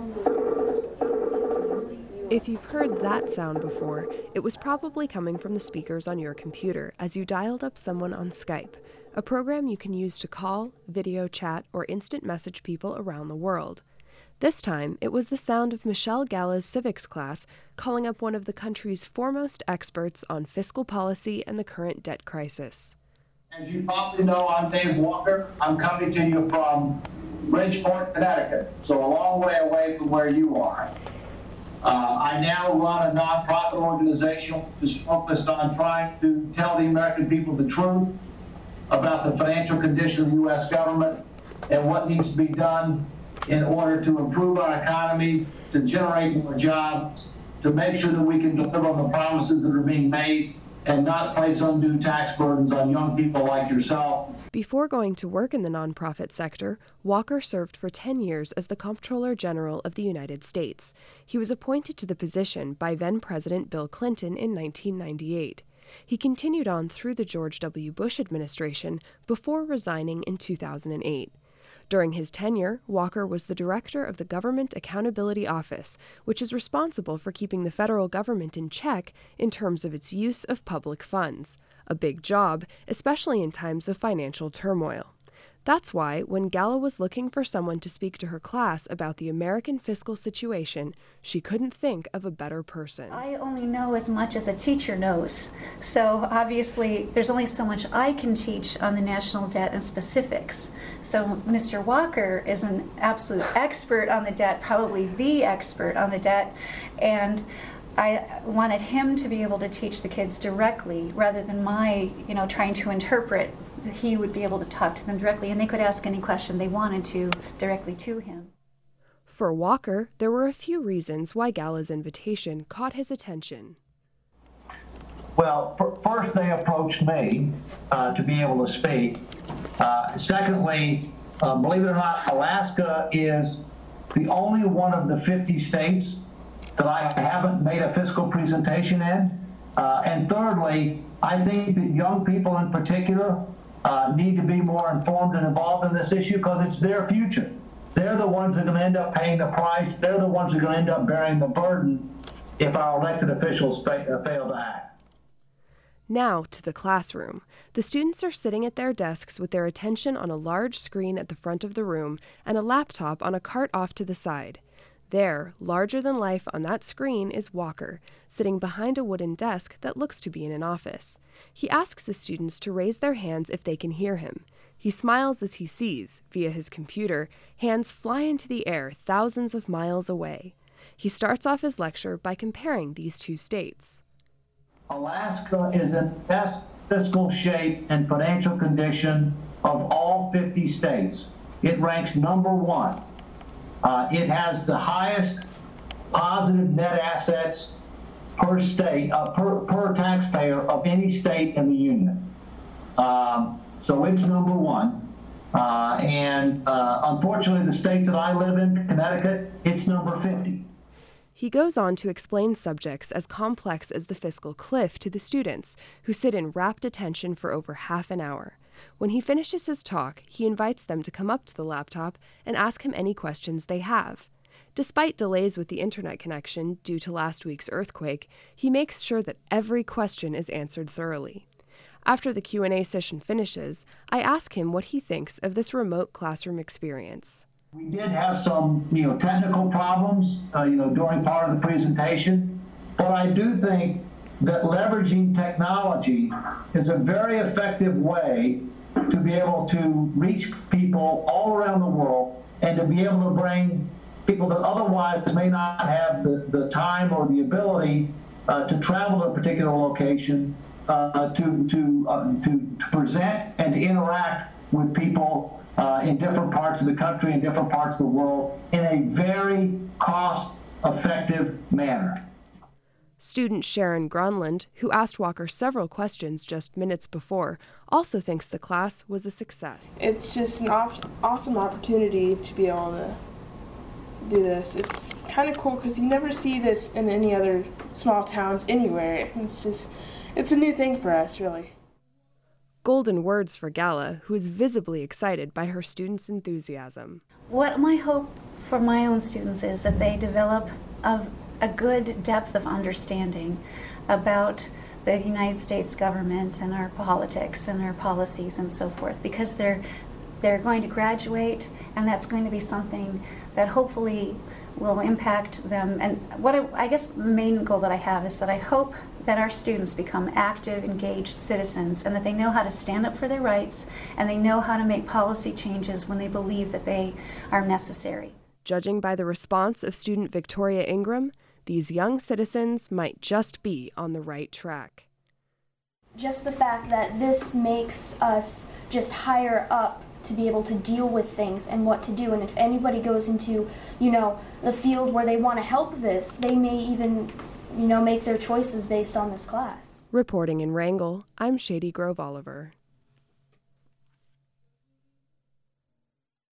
If you've heard that sound before, it was probably coming from the speakers on your computer as you dialed up someone on Skype, a program you can use to call, video chat, or instant message people around the world. This time, it was the sound of Michelle Galla's civics class calling up one of the country's foremost experts on fiscal policy and the current debt crisis. As you probably know, I'm Dave Walker. I'm coming to you from Bridgeport, Connecticut, so a long way away from where you are. I now run a nonprofit organization which is focused on trying to tell the American people the truth about the financial condition of the U.S. government and what needs to be done in order to improve our economy, to generate more jobs, to make sure that we can deliver on the promises that are being made and not place undue tax burdens on young people like yourself. Before going to work in the nonprofit sector, Walker served for 10 years as the Comptroller General of the United States. He was appointed to the position by then-President Bill Clinton in 1998. He continued on through the George W. Bush administration before resigning in 2008. During his tenure, Walker was the director of the Government Accountability Office, which is responsible for keeping the federal government in check in terms of its use of public funds. A big job, especially in times of financial turmoil. That's why, when Galla was looking for someone to speak to her class about the American fiscal situation, she couldn't think of a better person. I only know as much as a teacher knows. So obviously, there's only so much I can teach on the national debt and specifics. So Mr. Walker is an absolute expert on the debt, probably the expert on the debt, and I wanted him to be able to teach the kids directly rather than my, trying to interpret. He would be able to talk to them directly, and they could ask any question they wanted to directly to him. For Walker, there were a few reasons why Galla's invitation caught his attention. Well, first they approached me to be able to speak. Secondly, believe it or not, Alaska is the only one of the 50 states that I haven't made a fiscal presentation in. And thirdly, I think that young people in particular need to be more informed and involved in this issue because it's their future. They're the ones that are going to end up paying the price. They're the ones that are going to end up bearing the burden if our elected officials fail to act. Now to the classroom. The students are sitting at their desks with their attention on a large screen at the front of the room and a laptop on a cart off to the side. There, larger than life on that screen, is Walker, sitting behind a wooden desk that looks to be in an office. He asks the students to raise their hands if they can hear him. He smiles as he sees, via his computer, hands fly into the air thousands of miles away. He starts off his lecture by comparing these two states. Alaska is in the best fiscal shape and financial condition of all 50 states. It ranks number one. It has the highest positive net assets per state, per taxpayer of any state in the union. So it's number one. Unfortunately, the state that I live in, Connecticut, it's number 50. He goes on to explain subjects as complex as the fiscal cliff to the students, who sit in rapt attention for over half an hour. When he finishes his talk, he invites them to come up to the laptop and ask him any questions they have. Despite delays with the internet connection due to last week's earthquake, he makes sure that every question is answered thoroughly. After the Q&A session finishes, I ask him what he thinks of this remote classroom experience. We did have some, technical problems, during part of the presentation, but I do think that leveraging technology is a very effective way to be able to reach people all around the world and to be able to bring people that otherwise may not have the time or the ability to travel to a particular location to present and to interact with people in different parts of the country and different parts of the world in a very cost-effective manner. Student Sharon Gronland, who asked Walker several questions just minutes before, also thinks the class was a success. It's just an awesome opportunity to be able to do this. It's kind of cool because you never see this in any other small towns anywhere. It's a new thing for us, really. Golden words for Galla, who is visibly excited by her students' enthusiasm. What my hope for my own students is that they develop a good depth of understanding about the United States government and our politics and our policies and so forth, because they're going to graduate, and that's going to be something that hopefully will impact them. And I guess the main goal that I have is that I hope that our students become active, engaged citizens, and that they know how to stand up for their rights, and they know how to make policy changes when they believe that they are necessary. Judging by the response of student Victoria Ingram, these young citizens might just be on the right track. Just the fact that this makes us just higher up to be able to deal with things and what to do. And if anybody goes into, the field where they want to help this, they may even, make their choices based on this class. Reporting in Wrangell, I'm Shady Grove Oliver.